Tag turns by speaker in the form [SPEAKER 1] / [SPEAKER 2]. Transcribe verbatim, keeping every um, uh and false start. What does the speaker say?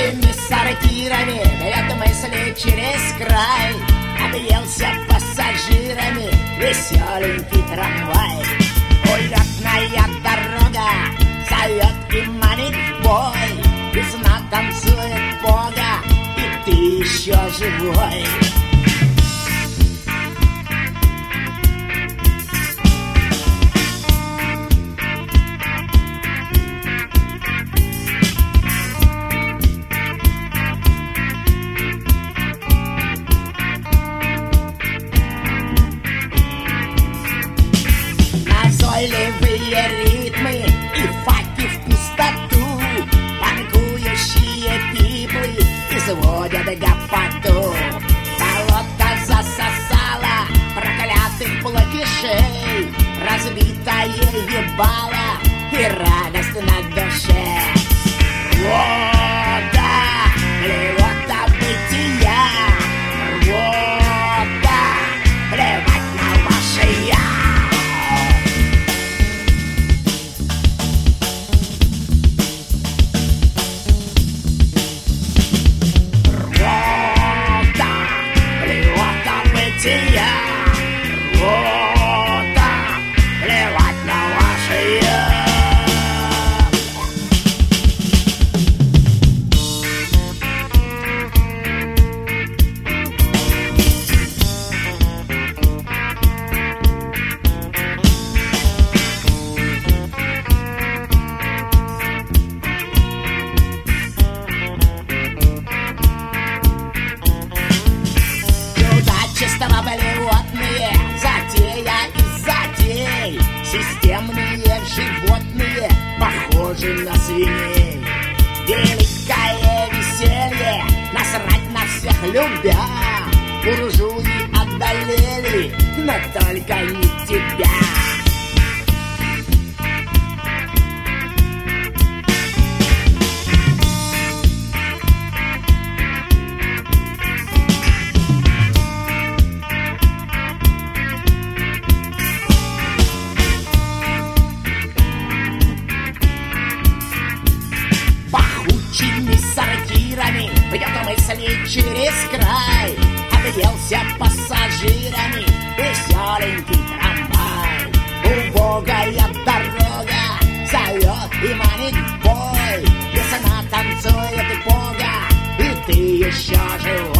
[SPEAKER 1] пахучими сортирами бьет мысли через край. Объелся пассажирами веселенький трамвай. Улетная дорога зовет и манит в бой. Весна танцует Бога, и ты еще живой. Назойливые ритмы и факи в пустоту, панкующие пиплы изводят гопоту. Колодка засосала проклятых платежей, разбитое ебало и радость на душе. Рвота, блевота бытия, рвота, плевать на ваше я. Я, рвота, плевать на ваше я. Чисто болевотные, затея и затей. Системные животные, похожи на свиней. Великое веселье, насрать на всех любя. Буржуи одолели, но только не тебя. Пахучими сортирами бьет мысли через край. Объелся пассажирами веселенький трамвай. Убогая дорога зовет и манит в бой. Весна танцует Бога, и ты еще живой.